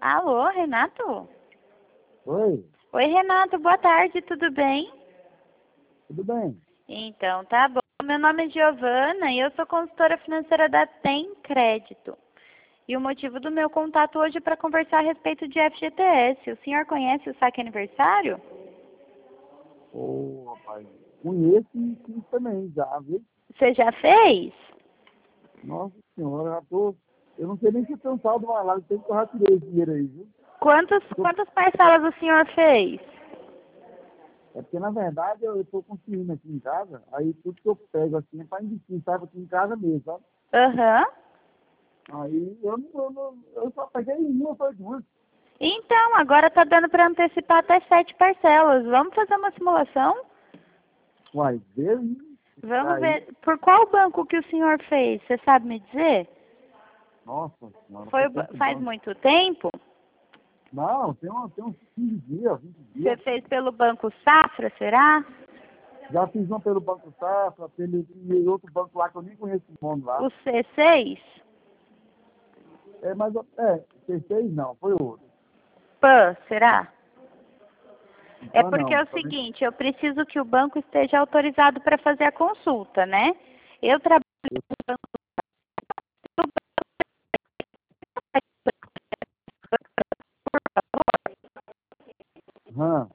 Alô, Renato? Oi, Oi, Renato, boa tarde, tudo bem? tudo bem? Então, tá bom. Meu nome é Giovana e eu sou consultora financeira da Tem Crédito. E o motivo do meu contato hoje é para conversar a respeito de FGTS. O senhor conhece o saque aniversário? Ô, rapaz, conheço e fiz também já, viu? Você já fez? Nossa senhora, eu não sei nem se eu tenho um saldo mais lá, tem que eu já tirei esse dinheiro aí, viu? Quantas parcelas o senhor fez? É porque, na verdade, eu tô construindo aqui em casa, aí tudo que eu pego assim é para investir, sabe? Aqui em casa mesmo, sabe? Aham. Aí eu só peguei uma, foi duas. Então, agora tá dando para antecipar até 7 parcelas. Vamos fazer uma simulação? Uai, veio Vamos aí, ver. Por qual banco que o senhor fez? Você sabe me dizer? nossa senhora, Foi, foi tanto faz banco. muito tempo? Não, tem uns 15 dias, 20 Você dias. fez pelo Banco Safra, será? Já fiz uma pelo Banco Safra, e outro banco lá que eu nem conheço o nome lá. O C6? C6 não, foi outro. PAN, será? É Ah, porque é não, o também. seguinte, eu preciso que o banco esteja autorizado para fazer a consulta, né? Eu trabalho no banco. Ah,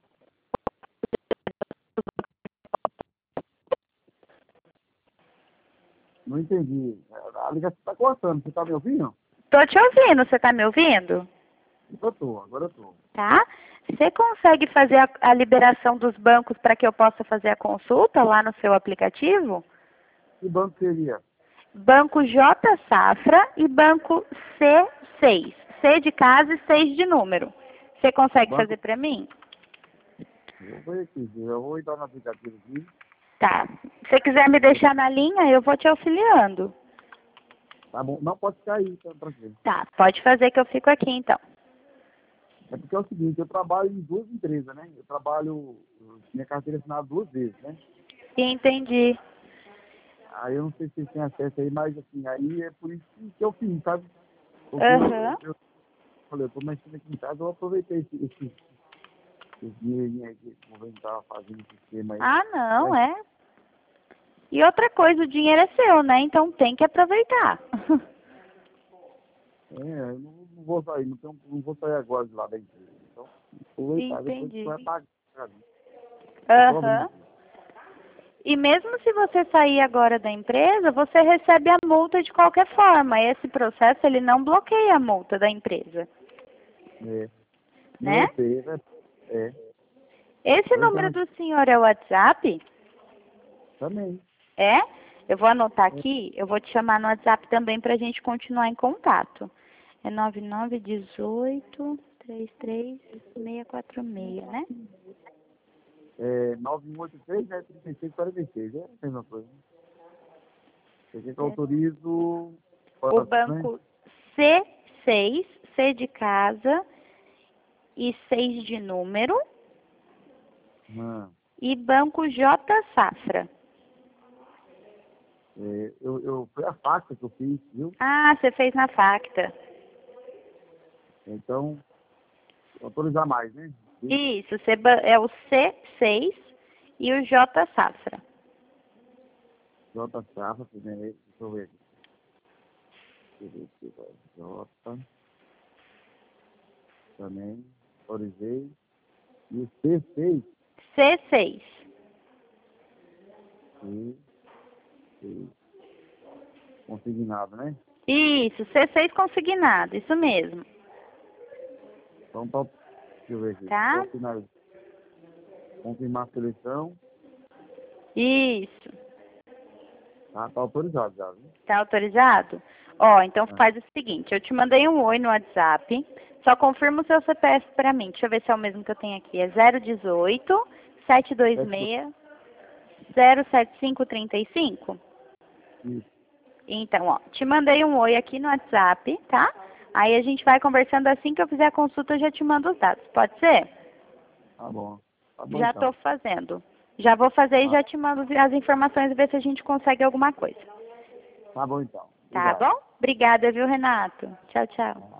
não entendi. A ligação está cortando, você está me ouvindo? Tô te ouvindo, você tá me ouvindo? Agora eu tô. Tá? Você consegue fazer a liberação dos bancos para que eu possa fazer a consulta lá no seu aplicativo? Que banco seria? Banco J Safra e Banco C6. C de casa e 6 de número. Você consegue Banco, fazer para mim? eu vou ver aqui, eu vou entrar no aplicativo aqui. Tá. Se você quiser me deixar na linha, eu vou te auxiliando. Tá bom, não pode ficar aí, tá tranquilo. Tá, pode fazer que eu fico aqui então. É porque é o seguinte, eu trabalho em duas empresas, né? Minha carteira é assinada duas vezes, né? Entendi. Aí eu não sei se vocês têm acesso aí, mas assim, aí é por isso que eu fiz, sabe? Porque Aham. eu falei, eu tô mexendo aqui em casa, eu aproveitei esse dinheirinho aí que o governo tava fazendo esse esquema aí. Ah, não, Mas, é. E outra coisa, o dinheiro é seu, né? Então tem que aproveitar. eu não vou sair, não vou sair agora de lá da empresa. Então, aproveitar, depois que Entendi. vai pagar. Não tem problema. Aham. E mesmo se você sair agora da empresa, você recebe a multa de qualquer forma. Esse processo, ele não bloqueia a multa da empresa, É, não, né? eu sei, é. Esse Tô número entrando do senhor é o WhatsApp? também. É? Eu vou anotar É, aqui, eu vou te chamar no WhatsApp também para a gente continuar em contato. É 9918-33646, né? 9183, né? 3646, é a mesma coisa. Você quer que eu É. autorizo O corações? banco C6, C de casa e 6 de número, Não. e banco J Safra. Foi a faca que eu fiz, viu? Ah, você fez na Facta. Então, autorizar mais, né? Isso, é o C6 e o J Safra. J Safra, primeiro, deixa eu ver aqui. Deixa eu ver aqui, J também, autorizei. E o C6, C6. C6, consignado, né? Isso, C6 consignado, isso mesmo. Então, tá, deixa eu ver aqui. Tá? Só finalizar. Confirmar a seleção. Isso. Tá autorizado já, viu? Tá autorizado? Ó, então Ah, faz o seguinte, eu te mandei um oi no WhatsApp, só confirma o seu CPF pra mim. Deixa eu ver se é o mesmo que eu tenho aqui. É 018 certo, 726 07535. isso. Então, ó, te mandei um oi aqui no WhatsApp, tá? Aí a gente vai conversando assim que eu fizer a consulta, eu já te mando os dados. Pode ser? Tá bom. Tá bom, Já estou então. fazendo. Já vou fazer e Ah, já te mando as informações e ver se a gente consegue alguma coisa. tá bom, então. Tá Obrigado. bom? Obrigada, viu, Renato? Tchau, tchau.